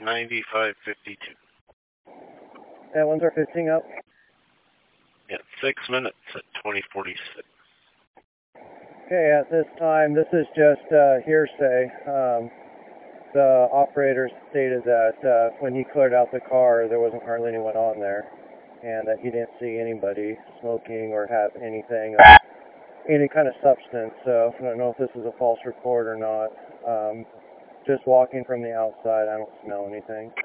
9552. And when's our 15 up? Yeah, 6 minutes at 2046. Okay, at this time, this is just hearsay. The operator stated that when he cleared out the car, there wasn't hardly anyone on there, and that he didn't see anybody smoking or have anything, any kind of substance. So I don't know if this is a false report or not. Just walking from the outside, I don't smell anything.